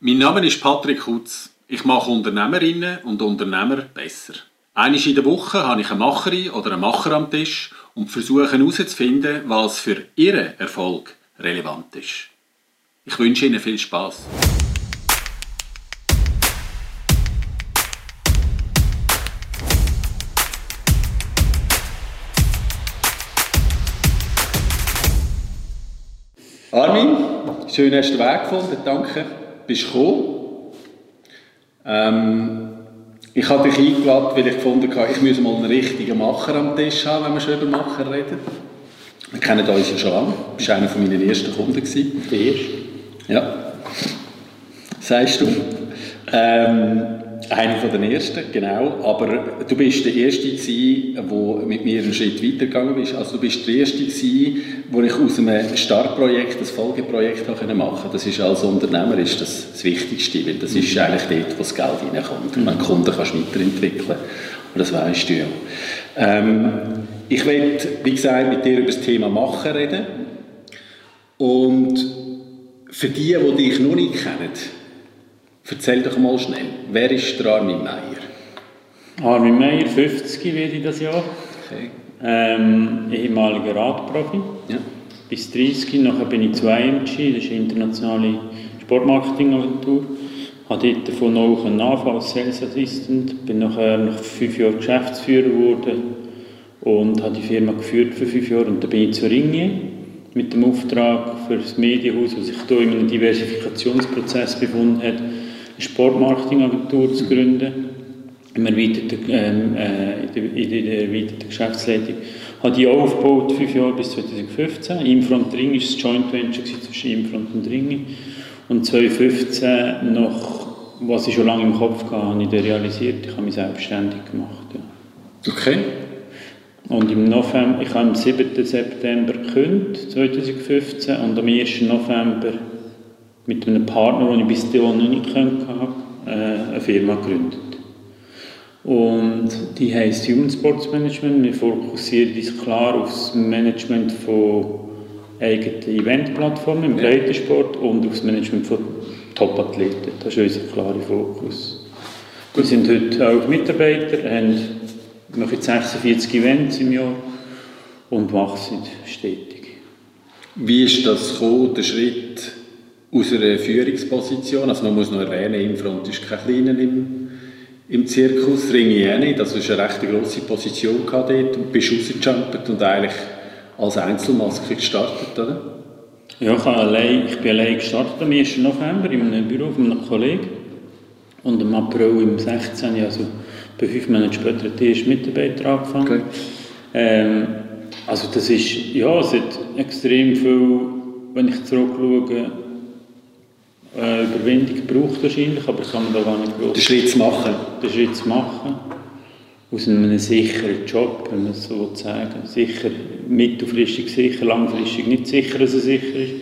Mein Name ist Patrick Kutz. Ich mache Unternehmerinnen und Unternehmer besser. Einmal in der Woche habe ich eine Macherin oder einen Macher am Tisch und versuche herauszufinden, was für ihren Erfolg relevant ist. Ich wünsche Ihnen viel Spass. Armin, schön hast du den Weg gefunden, danke, bist du gekommen. Ich habe dich eingeladen, weil ich gefunden habe, ich muss mal einen richtigen Macher am Tisch haben, wenn wir schon über Macher reden. Wir kennen uns ja schon lange, du warst einer meiner ersten Kunden. Der erste? Ja, sagst du. Einer von den ersten, genau. Aber du bist der Erste gewesen, der mit mir einen Schritt weitergegangen ist. Also du bist der Erste gewesen, wo ich aus einem Startprojekt ein Folgeprojekt machen konnte. Das ist als Unternehmer ist das Wichtigste, weil das ist eigentlich dort, wo das Geld reinkommt. Und wenn du Kunden kannst weiterentwickeln, und das weisst du ja. Ich will, wie gesagt, mit dir über das Thema Machen reden. Und für die dich noch nicht kennen, erzähl doch mal schnell, wer ist der Armin Meier? Armin Meier, 50 werde ich das Jahr. Okay. Ehemaliger Radprofi. Ja. Bis 30, nachher bin ich zu IMG, das ist eine internationale Sportmarketingagentur. Habe dort davon auch anfangen als Sales Assistant, bin nachher nach 5 Jahren Geschäftsführer geworden und habe die Firma geführt für 5 Jahre. Und dann bin ich zu Ringier mit dem Auftrag für das Medienhaus, das sich hier in einem Diversifikationsprozess befunden hat, eine Sportmarketingagentur zu gründen, in der erweiterten Geschäftsleitung. Ich habe die aufgebaut 5 Jahre bis 2015. Infront Ringier war das Joint Venture zwischen Infront und Ringier. Und 2015, noch, was ich schon lange im Kopf hatte, habe ich dann realisiert, ich habe mich selbstständig gemacht. Ja. Okay. Und im November, ich habe am 7. September gekündigt, 2015, und am 1. November mit einem Partner, den ich bis dahin noch nicht kannte, eine Firma gegründet. Und die heisst Human Sports Management. Wir fokussieren uns klar auf das Management von eigenen Eventplattformen im Breitensport und auf das Management von Top-Athleten. Das ist unser klarer Fokus. Wir sind heute auch Mitarbeiter, wir machen 46 Events im Jahr und wachsen stetig. Wie ist das gekommen, der Schritt aus einer Führungsposition? Also man muss noch erwähnen, Infront ist kein kleiner im Zirkus, Ringier nicht. Das war eine recht grosse Position dort und bist rausgejumpt und eigentlich als Einzelmaske gestartet, oder? Ja, ich bin allein gestartet am 1. November in einem Büro von einem Kollegen. Und im April im 16. also bei 5 Monate später hat der erste Mitarbeiter angefangen. Okay. Also das ist, ja, es hat extrem viel, wenn ich zurückschaue, Überwindung gebraucht wahrscheinlich, aber kann man da gar nicht groß. Den Schritt zu machen. Den Schritt zu machen. Aus einem sicheren Job, wenn man es so sagen will. Sicher, mittelfristig sicher, langfristig nicht sicher, dass er sicher ist.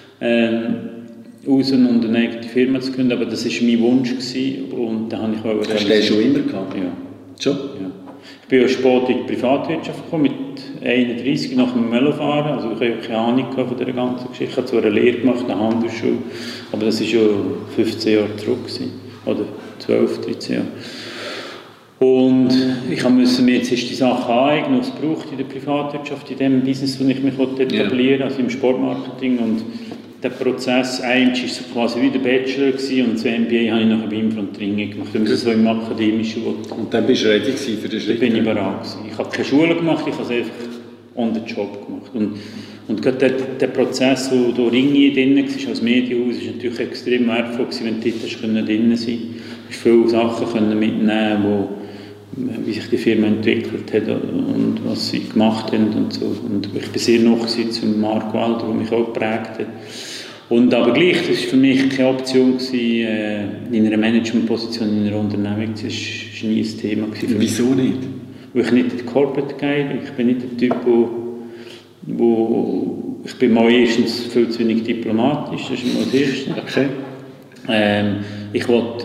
Raus und eine eigene Firma zu gründen, aber das war mein Wunsch gewesen, und da habe ich auch realisiert. Hast du den schon immer gehabt? Ja. Schon? Ja. Ich bin auch spät in die Privatwirtschaft gekommen, mit 31 nach dem Velofahren, also ich hatte keine Ahnung von dieser ganzen Geschichte. Ich habe zwar eine Lehre gemacht, eine Handelsschule, aber das war schon 15 Jahre zurück gewesen. Oder 12, 13 Jahre. Und ich musste mir jetzt die Sache aneignen, was es braucht in der Privatwirtschaft, in dem Business, wo ich mich etablieren will, also im Sportmarketing. Und der Prozess, IMG war so quasi wie der Bachelor gewesen, und das MBA habe ich nachher bei Infront Ringier gemacht, wenn man so im Akademischen will. Und dann bist du ready für den Schritt? Da bin ich bereit gewesen. Ich habe keine Schule gemacht, ich habe es einfach on the job gemacht. Und gerade der Prozess, wo da Ringier drin war, als Medienhaus, war natürlich extrem wertvoll gewesen, wenn du dort drin sein konntest. Du viele Sachen mitnehmen, wie sich die Firma entwickelt hat und was sie gemacht haben und so. Und ich war sehr noch zum Mark Walder, der mich auch geprägt hat. Und aber gleich, das war für mich keine Option gewesen, in einer Managementposition in einer Unternehmung. Das war nie ein Thema gewesen. Wieso nicht? Weil ich nicht der Corporate Guy bin. Ich bin nicht der Typ, wo ich bin mal erstens viel zu wenig diplomatisch, das ist mal das Erste. Okay. Ich wollte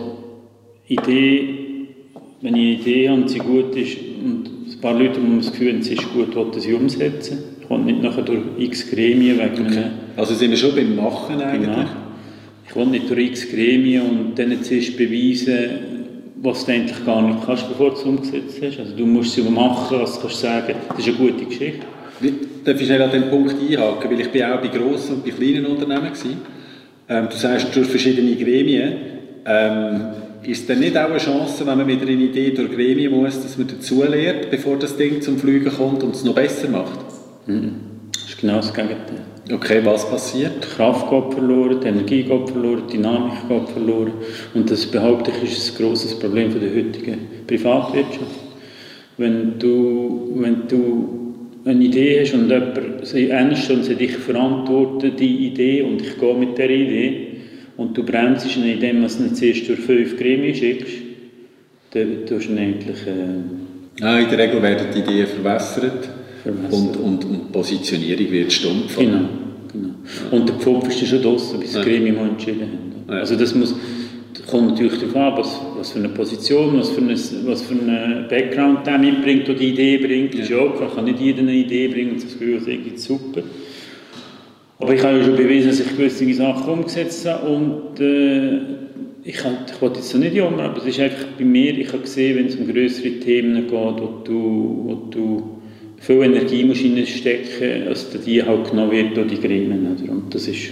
wenn ich eine Idee habe und sie gut ist, und ein paar Leute haben das Gefühl, sie ist gut, wollen sie umsetzen. Ich will nicht nachher durch x Gremien wegen okay. Also sind wir schon beim Machen eigentlich? Genau. Ich will nicht durch x Gremien und dann zuerst beweisen, was du eigentlich gar nicht kannst, bevor du es umgesetzt hast. Also du musst es machen, was du kannst sagen, das ist eine gute Geschichte. Darf ich schnell an den Punkt einhaken, weil ich bin auch bei grossen und bei kleinen Unternehmen war. Du sagst, durch verschiedene Gremien. Ist es dann nicht auch eine Chance, wenn man mit einer Idee durch Gremien muss, dass man dazulernt, bevor das Ding zum Fliegen kommt und es noch besser macht? Das ist genau das Gegenteil. Okay, was passiert? Die Kraft geht verloren, die Energie geht verloren, die Dynamik geht verloren. Und das, behaupte ich, ist ein grosses Problem der heutigen Privatwirtschaft. Wenn du eine Idee hast und jemand sie ernst und sie dich verantworten, die Idee, und ich gehe mit dieser Idee, und du bremst ihn, indem du es nicht zuerst durch 5 Gremien schickst, dann tust du ihn eigentlich... in der Regel werden die Ideen verwässert. Und die Positionierung wird stumpf. Genau. Und der Pfupf ist schon draussen, bis das Gremium entschieden haben. Ja. Also das kommt natürlich darauf an, was für eine Position, was für einen Background der mitbringt, der die Idee bringt. Ja. Ist ja auch, kann nicht jeder eine Idee bringen und das Gefühl, das ist super. Aber ich habe ja schon bewiesen, dass ich gewisse Sachen umgesetzt habe und ich wollte jetzt so nicht jammern, aber es ist einfach bei mir, ich habe gesehen, wenn es um grössere Themen geht, wo du viel Energie musst reinstecken, als die halt genommen wird durch die Gremien. Und das ist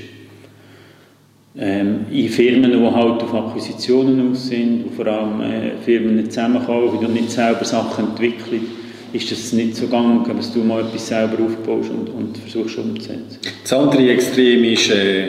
in Firmen, die halt auf Akquisitionen aus sind, und vor allem Firmen nicht zusammenkaufen und nicht selber Sachen entwickeln, ist das nicht so gang, dass du mal etwas selber aufbaust und versuchst umzusetzen. Das andere Extrem ist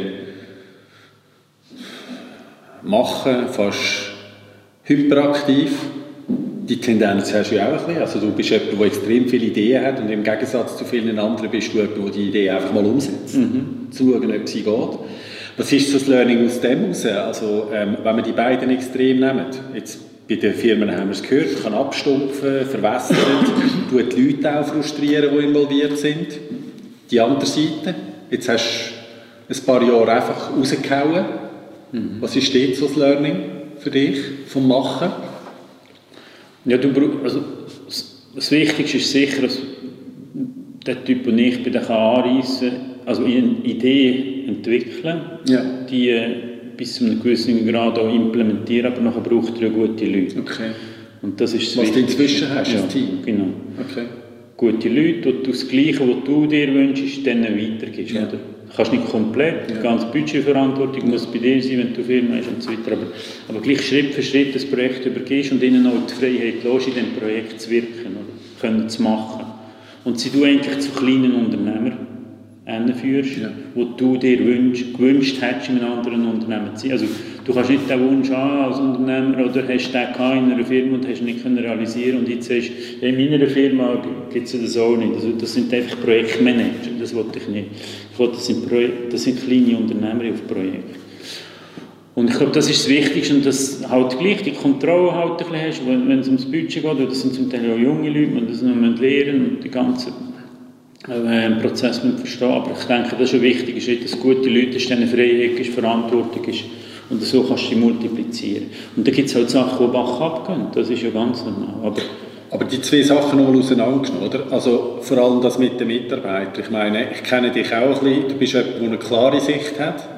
machen, fast hyperaktiv. Die Tendenz hast du ja auch ein bisschen. Also du bist jemand, der extrem viele Ideen hat und im Gegensatz zu vielen anderen bist du jemand, der die Idee einfach mal umsetzt. Zu schauen, ob sie geht. Was ist so das Learning aus dem heraus? Also wenn wir die beiden Extreme nehmen, jetzt bei den Firmen haben wir es gehört, kann abstumpfen, verwässern, tut die Leute auch frustrieren, die involviert sind. Die andere Seite, jetzt hast du ein paar Jahre einfach rausgehauen. Was ist dort so das Learning für dich vom Machen? Ja, also das Wichtigste ist sicher, dass der Typ, den ich bei der anreissen kann, also eine Idee entwickeln, die bis zu einem gewissen Grad auch implementieren, aber nachher braucht er gute Leute. Okay. Und das ist das was du inzwischen hast, das Team? Genau. Okay. Gute Leute, und das Gleiche, was du dir wünschst, denen weitergibst. Ja. Oder? Du kannst nicht komplett, die ganze Budgetverantwortung muss bei dir sein, wenn du Firma hast und so weiter, aber gleich Schritt für Schritt das Projekt übergibst und ihnen auch die Freiheit lässt, in diesem Projekt zu wirken oder können zu machen. Und sie du eigentlich zu kleinen Unternehmern hinführst, wo du dir gewünscht hättest, in einem anderen Unternehmen zu sein. Also du kannst nicht den Wunsch haben als Unternehmer oder hast den in einer Firma und hast ihn nicht realisieren und jetzt sagst du, in meiner Firma gibt es das auch nicht. Also das sind einfach Projektmanager, das wollte ich nicht. Ich wollte, das sind kleine Unternehmer auf Projekten. Und ich glaube, das ist das Wichtigste und dass halt gleich die Kontrolle halt ein bisschen hast, wenn es ums Budget geht, oder das sind zum Teil auch junge Leute, die das noch lernen und die ganze Prozess verstehen. Aber ich denke, das ist ein wichtiger Schritt, dass gute Leute ist, denen Freiheit ist, Verantwortung ist und so kannst du sie multiplizieren. Und da gibt es halt Sachen, die Bach abgehen, das ist ja ganz normal. Aber die zwei Sachen noch mal auseinandergenommen, oder? Also vor allem das mit den Mitarbeitern. Ich meine, ich kenne dich auch ein bisschen, du bist jemand, der eine klare Sicht hat,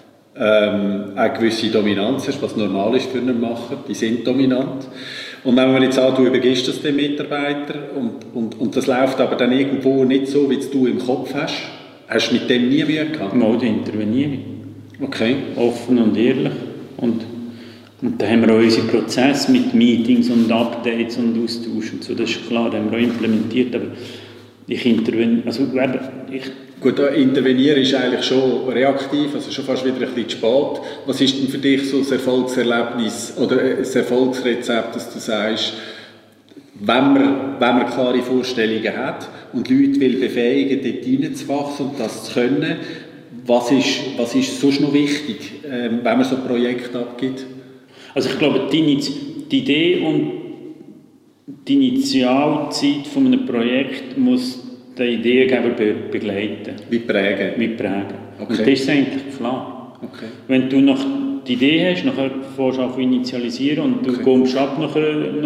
eine gewisse Dominanz hast, was normal ist für einen Macher, die sind dominant. Und wenn man jetzt sagt, du übergibst das den Mitarbeitern und das läuft aber dann irgendwo nicht so, wie du im Kopf hast du mit dem nie Mühe gehabt? Mal interveniere ich. Okay. Offen und ehrlich. Und da haben wir auch unsere Prozesse mit Meetings und Updates und Austausch und so, das ist klar, das haben wir auch implementiert, aber ich interveniere, Gut, intervenieren ist eigentlich schon reaktiv, also schon fast wieder ein bisschen zu spät. Was ist denn für dich so das Erfolgserlebnis oder das Erfolgsrezept, dass du sagst, wenn man klare Vorstellungen hat und Leute will befähigen, dort hineinzuwachsen und das zu können, was ist sonst noch wichtig, wenn man so ein Projekt abgibt? Also ich glaube, die Idee und die Initialzeit von einem Projekt muss den Ideengeber begleiten. Wie prägen. Okay. Und das ist eigentlich klar. Okay. Wenn du nach die Idee hast, nachher fährst du an initialisieren und du kommst ab nach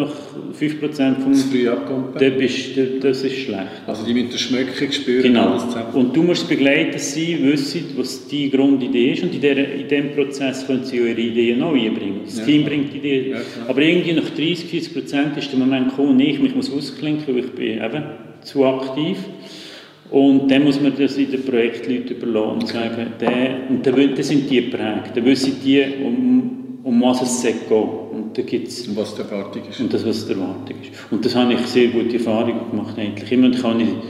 5% vom... Das früh abkommen. Das ist schlecht. Also die müssen das Schmecken spüren. Genau. Und du musst begleiten, sie wissen, was die Grundidee ist und in diesem Prozess können sie ihre Ideen auch einbringen. Das Team bringt Ideen. Ja, aber irgendwie nach 30-40% ist der Moment gekommen, ich muss ausklinken, weil ich bin eben zu aktiv. Und dann muss man das in den Projektleuten überlassen und sagen, dann sind die geprägt, dann wissen die, um was es geht. Und da gibt's, und was die Erwartung ist. Und das, was die Erwartung ist. Und das habe ich sehr gute Erfahrungen gemacht eigentlich. Immer kann ich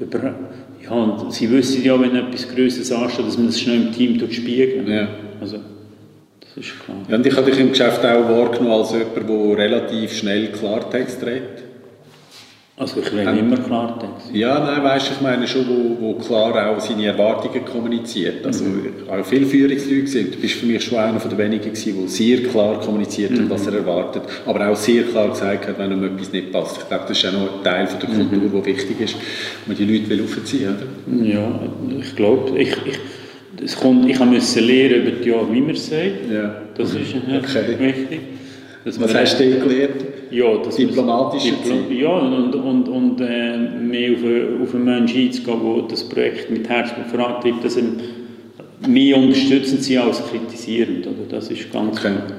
und sie wissen ja, wenn etwas Größeres ansteht, dass man das schnell im Team spiegeln. Ja. Also, das ist klar. Ja, und ich habe dich im Geschäft auch wahrgenommen als jemand, der relativ schnell Klartext redet. Also ich rede immer Klartext. Ja, nein, weißt, ich meine schon, wo klar auch seine Erwartungen kommuniziert. Also ich habe viele Führungsleute gesehen. Du bist für mich schon einer der wenigen gewesen, der sehr klar kommuniziert hat, was er erwartet, aber auch sehr klar gesagt hat, wenn ihm etwas nicht passt. Ich glaube, das ist auch noch ein Teil von der Kultur, der wichtig ist, wenn man die Leute aufziehen will, oder? Ja, ich glaube, ich musste lernen über die Jahre, wie man es sagt. Ja. Das ist wichtig. Was hast du gelernt? Ja, das diplomatisch ja, und mehr auf einen Menschen einzugehen, der das Projekt mit Herzblut vorantreibt, dass er mehr unterstützend sie als kritisierend. Oder? Das ist ganz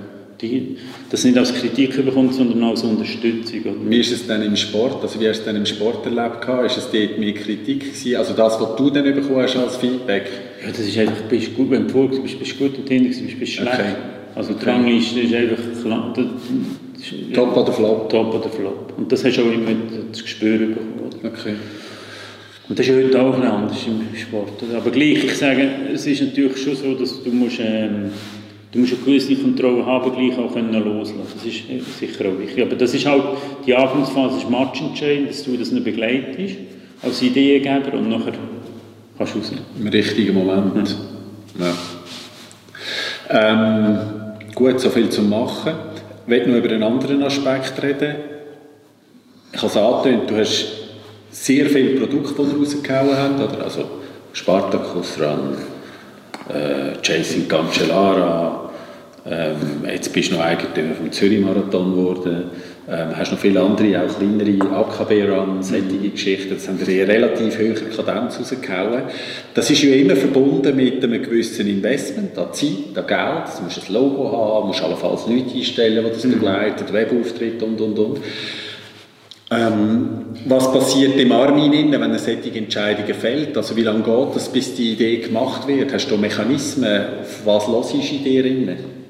das nicht als Kritik bekommt, sondern als Unterstützung. Oder? Wie ist es denn im Sport? Also wie hast du es denn im Sport erlebt? Ist es dort mehr Kritik gewesen? Also das, was du dann bekommen hast als Feedback? Ja, das ist einfach, bist gut, wenn du vorher bist du gut und hinten bist du schlecht. Okay. Also die Rangliste ist einfach klar. Top oder Flop? Top oder Flop. Und das hast du auch immer das Gespür bekommen. Okay. Und das ist heute auch anders im Sport. Aber gleich, ich sage, es ist natürlich schon so, dass du musst eine gewisse Kontrolle haben, gleich auch können loslassen. Das ist sicher auch wichtig. Aber das ist halt, die Anfangsphase ist matchentscheidend, dass du das nicht begleitest, als Ideengeber und nachher kannst du raus. Im richtigen Moment. Ja. Gut, so viel zu machen. Ich möchte noch über einen anderen Aspekt reden. Ich habe es angetönt, du hast sehr viele Produkte, die rausgehauen haben, oder? Also Spartacus Run, Chasing Cancellara, jetzt bist du noch Eigentümer vom Zürich-Marathon geworden, hast noch viele andere, auch kleinere AKB-Runs, solche Geschichten, das haben wir in relativ hoher Kadenz rausgehauen. Das ist ja immer verbunden mit einem gewissen Investment, an Zeit, an Geld, du musst ein Logo haben, musst allenfalls Leute einstellen, die das begleiten, Webauftritt und. Was passiert im Armin, wenn eine solche Entscheidung fällt? Also wie lange geht es, bis die Idee gemacht wird? Hast du Mechanismen? Auf was hörst du in dir drin?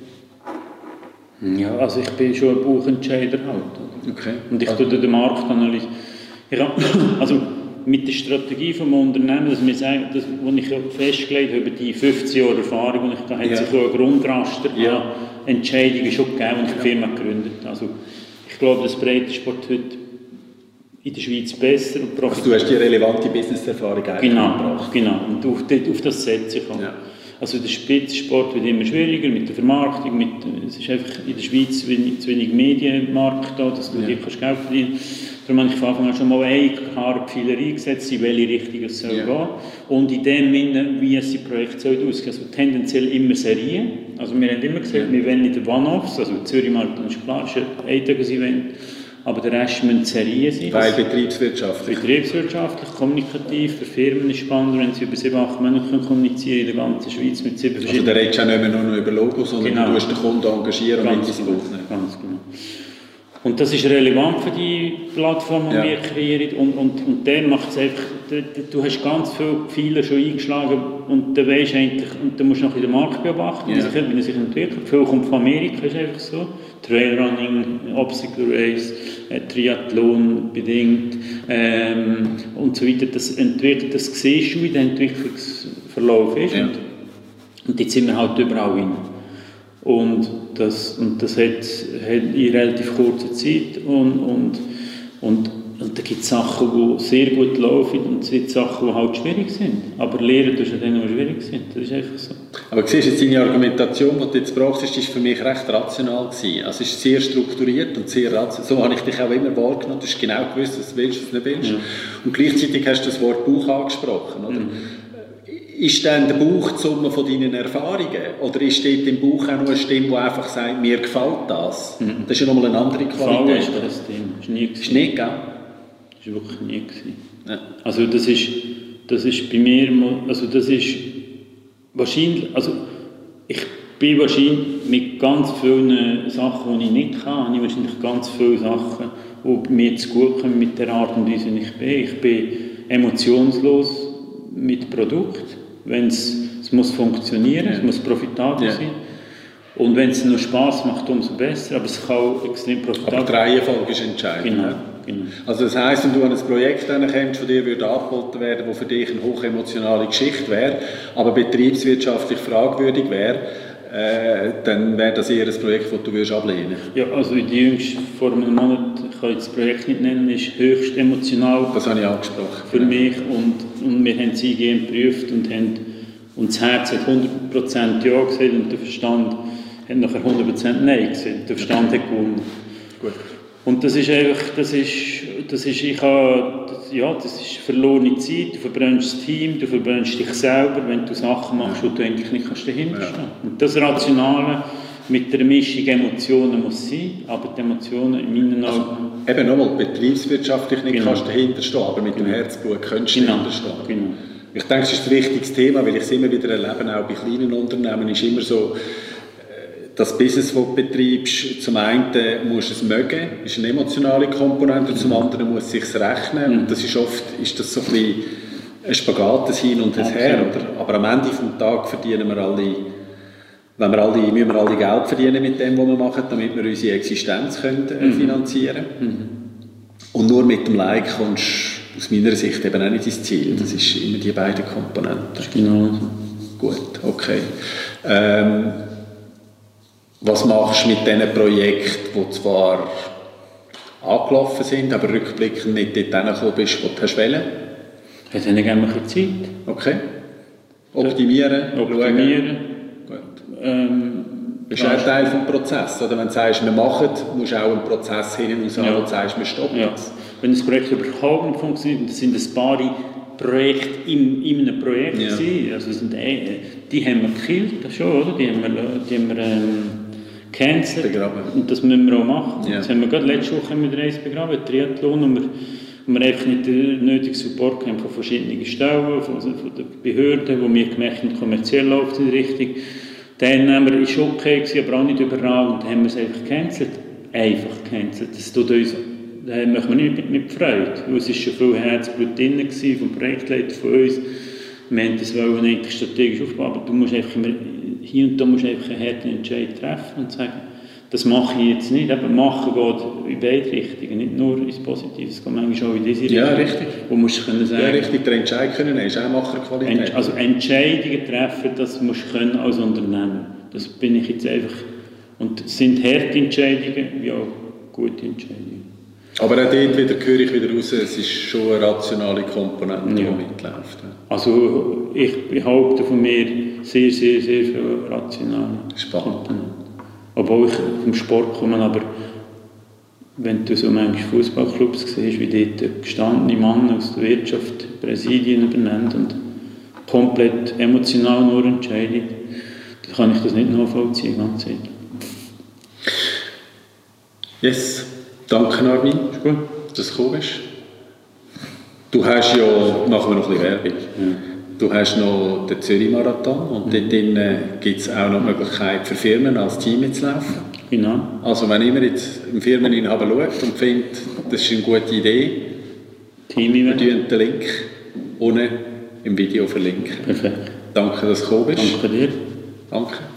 Ja, also ich bin schon ein Buchentscheider halt. Okay. Und ich tue den Markt analysieren. Also mit der Strategie des Unternehmens, was ich festgelegt habe, über die 15 Jahre Erfahrung, und da hat sich auch ein Grundraster an Entscheidungen schon gegeben, und ich die Firma gegründet. Also ich glaube, dass Breitensport heute in der Schweiz besser und also du hast die relevante Business-Erfahrung gebracht. Genau. Und auf das setze ich an. Ja. Also der Spitzensport wird immer schwieriger mit der Vermarktung, es ist einfach in der Schweiz zu wenig Medienmarkt da, dass du dir Geld verdienen kannst. Darum habe ich von Anfang an schon mal eine klare Pfeilerei gesetzt, in welche Richtung es soll gehen. Und in dem Sinne, wie es die Projekte aussehen soll. Also tendenziell immer Serien. Also wir haben immer gesagt, wir wollen nicht One-Offs, also Zürich-Marathon ist klar, ist ein Eintages-Event. Aber der Rest müssen Serien sein. Weil betriebswirtschaftlich. Betriebswirtschaftlich, kommunikativ, für Firmen ist es spannender, wenn sie über 7-8 Monate kommunizieren in der ganzen Schweiz mit 7 verschiedenen... Also da redest du auch nicht mehr nur noch über Logos, sondern du musst den Kunden engagieren und ins Buch nehmen. Ganz genau. Und das ist relevant für die Plattform, die wir kreieren. Und dann macht es einfach, du hast ganz viele Pfeiler schon eingeschlagen und dann weisst eigentlich, und dann musst du noch in den Markt beobachten, wie er sich entwickelt. Viel kommt von Amerika, ist einfach so. Trailrunning, Obstacle Race, Triathlon bedingt und so weiter. Das siehst du, wie der Entwicklungsverlauf ist. Ja. Und jetzt sind wir halt überall hin. Und das hat in relativ kurzer Zeit und da gibt es Sachen, die sehr gut laufen und es gibt Sachen, die halt schwierig sind. Aber lernen tust du dann, die schwierig sind. Das ist einfach so. Aber du siehst jetzt, deine Argumentation, die du jetzt brauchst, ist für mich recht rational gewesen. Also es ist sehr strukturiert und sehr rational. So habe ich dich auch immer wahrgenommen. Du hast genau gewusst, was du willst, was du nicht willst. Ja. Und gleichzeitig hast du das Wort Buch angesprochen. Oder? ist dann der Bauch die Summe von deinen Erfahrungen? Oder ist dort im Bauch auch noch eine Stimme, die einfach sagt, mir gefällt das? Das ist ja nochmal eine andere Qualität. Ist das Thema. Das war nie. Ist nicht, gell? Das war wirklich nie. Ja. Also das ist bei mir, also das ist wahrscheinlich, also ich bin wahrscheinlich mit ganz vielen Sachen, die ich nicht kann, habe ich wahrscheinlich ganz viele Sachen, die mir zu gut kommen mit der Art und Weise, wie ich bin. Ich bin emotionslos mit Produkt. Es muss funktionieren, es muss profitabel sein. Und wenn es noch Spass macht, umso besser. Aber es kann auch extrem profitabel sein. Aber die Reihenfolge ist entscheidend. Genau. Also das heisst, wenn du an ein Projekt kommst, von dir würde angeboten werden, das für dich eine hochemotionale Geschichte wäre, aber betriebswirtschaftlich fragwürdig wäre, dann wäre das eher ein Projekt, das du ablehnen würdest. Ja, also die jüngste vor einem Monat, ich kann jetzt das Projekt nicht nennen, ist höchst emotional. Das habe ich angesprochen. Für mich und wir haben sie geprüft und das Herz hat 100% Ja gesagt und der Verstand hat nachher 100% Nein gesagt. Der Verstand hat gewonnen. Gut. Und das ist einfach, das ist verlorene Zeit, du verbrennst das Team, du verbrennst dich selber, wenn du Sachen machst, wo du eigentlich nicht dahinter stehen kannst. Und das Rationale mit der Mischung Emotionen muss sein, aber die Emotionen in meinen Augen... Also, eben nochmal, betriebswirtschaftlich nicht kannst dahinter stehen, aber mit dem Herzblut könntest du dahinter stehen. Genau. Ich denke, das ist ein wichtiges Thema, weil ich es immer wieder erlebe, auch bei kleinen Unternehmen, ist immer so, das Business, das du betreibst, zum einen musst du es mögen, ist eine emotionale Komponente, zum anderen muss es sich rechnen. Und das ist oft so ein bisschen ein Spagat, das Hin und das Her. Oder? Aber am Ende des Tages verdienen wir alle, müssen wir alle Geld verdienen mit dem, was wir machen, damit wir unsere Existenz können, finanzieren können. Und nur mit dem Like kommst du aus meiner Sicht eben auch nicht ins Ziel. Das ist immer die beiden Komponenten. Das ist genau so. Gut, okay. Was machst du mit diesen Projekten, die zwar angelaufen sind, aber rückblickend nicht dort hingekommen bist, wo du hast wollen? Hat dann gerne ein bisschen Zeit. Okay. Optimieren. Gut. Das ist auch ein Teil des Prozesses. Oder wenn du sagst, wir machen, musst du auch einen Prozess hinten raus haben, wo du sagst, wir stoppen jetzt. Wenn das Projekt überhaupt nicht funktioniert, und das sind ein paar Projekte in einem Projekt gewesen, also die haben wir gekillt, das schon, oder? Die haben wir gecancelt. Und das müssen wir auch machen. Ja. Das haben wir gerade letzte Woche mit Reis begraben, Triathlon, und wir einfach nicht den nötigen Support haben von verschiedenen Stellen, von den Behörden, wo wir gemerkt haben, kommerziell läuft es in die Richtung. Der Teilnehmer war okay, aber auch nicht überall, und dann haben wir es einfach gecancelt. Das tut uns, da machen wir nicht mit Freude, weil es war schon viel Herzblut drin vom Projektleiter von uns. Wir wollten das eigentlich strategisch aufbauen, aber du musst einfach immer, hier und da musst du einfach einen harten Entscheid treffen und sagen, das mache ich jetzt nicht. Aber machen geht in beide Richtungen, nicht nur ins Positive, es geht manchmal auch in diese Richtung. Ja, richtig. Wo musst du können sagen, ja, richtig, der Entscheid können ist auch Macherqualität. Also Entscheidungen treffen, das musst du können als Unternehmen. Das bin ich jetzt einfach. Und es sind harte Entscheidungen, wie auch gute Entscheidungen. Aber auch dort höre ich wieder raus, es ist schon eine rationale Komponente, die mitläuft. Also ich behaupte von mir sehr, sehr, sehr viel rationale Komponenten. Obwohl ich vom Sport komme, aber wenn du so manchmal Fußballclubs siehst, wie dort gestandene Männer aus der Wirtschaft Präsidien übernehmen und komplett emotional nur entscheiden, dann kann ich das nicht nachvollziehen, ganz ehrlich. Yes. Danke, Armin, ist gut, dass du gekommen bist. Du hast ja, machen wir noch ein bisschen Werbung, du hast noch den Zürich-Marathon und dort gibt es auch noch die Möglichkeit für Firmen als Team mitzulaufen. Genau. Also wenn jemand jetzt im Firmeninhaber schaut und findet, das ist eine gute Idee, wir tun den Link unten im Video verlinken. Perfekt. Danke, dass du gekommen bist. Danke dir. Danke.